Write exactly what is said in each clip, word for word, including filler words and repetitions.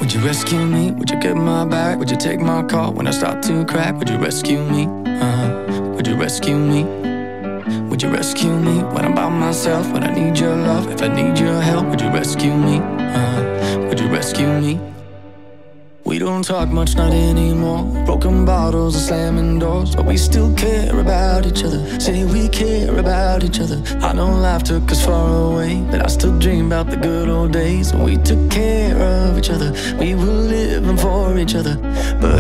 Would you rescue me? Would you get my back? Would you take my call when I start to crack? Would you rescue me? Uh-huh. Would you rescue me? Would you rescue me when I'm by myself? When I need your love, if I need your help, would you rescue me? Uh-huh. Would you rescue me? We don't talk much, not anymore. Broken bottles and slamming doors, but we still care about each other. Say we care about each other. I know life took us far away, but I still dream about the good old days when we took care of each other. We were living for each other. But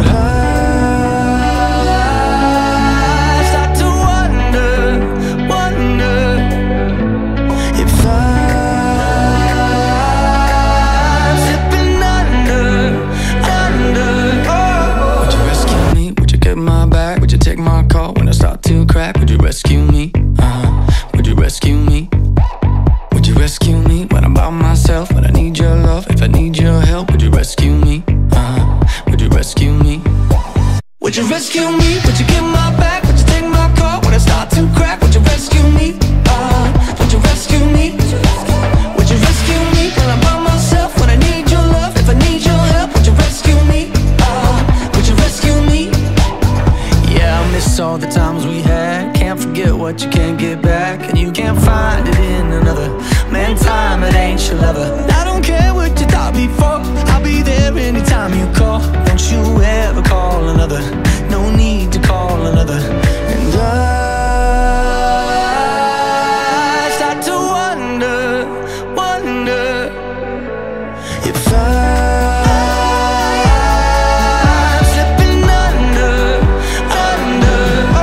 I start to wonder, wonder if I'm slipping under, under. Oh. Would you rescue me? Would you get my back? Would you take my call when I start to crack? Would you rescue me? Uh-huh. Would you rescue me? Would you rescue me when I'm by myself? When I need your love, if I need your help, would you rescue me? Uh-huh. Would you rescue me? Would you rescue me? Would you get my back? Would you take my call when I start to crack? Would you rescue me? Uh, would you rescue me? Would you rescue me when I'm by myself? When I need your love, if I need your help, would you rescue me? Uh, would you rescue me? Yeah, I miss all the times we had. Can't forget what you can't get back, and you can't find it in another. Man, time, it ain't your lover. I don't care what you thought before. I'll be there anytime you call. Don't you ever call another. No need to call another. And I start to wonder, wonder if I'm slipping under, under. Oh.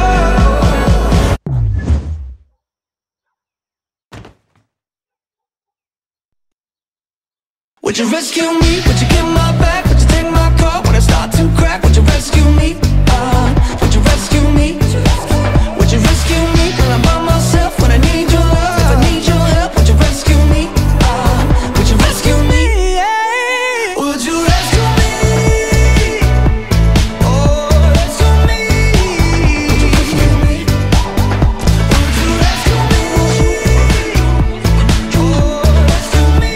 Would you rescue me? Would you get my back? Would you take my call when I start to crack? Would you rescue me? Uh, would you rescue me? Would you rescue me when I'm by myself? When I need your love, if I need your help, would you rescue me? Uh, would you rescue me? Yeah. Would you rescue me? Oh, rescue me. Would you rescue me? Would you rescue me? Oh, rescue me.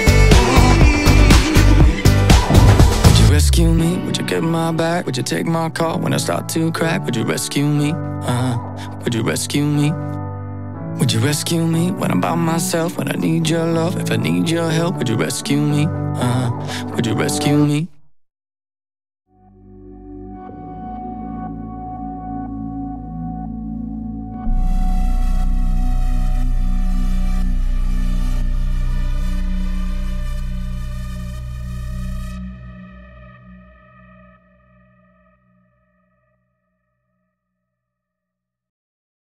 Would you rescue me? Would you get my back? Would you take my call when I start to crack? Would you rescue me? Uh-huh. Would you rescue me? Would you rescue me when I'm by myself? When I need your love, if I need your help, would you rescue me? Uh-huh. Would you rescue me?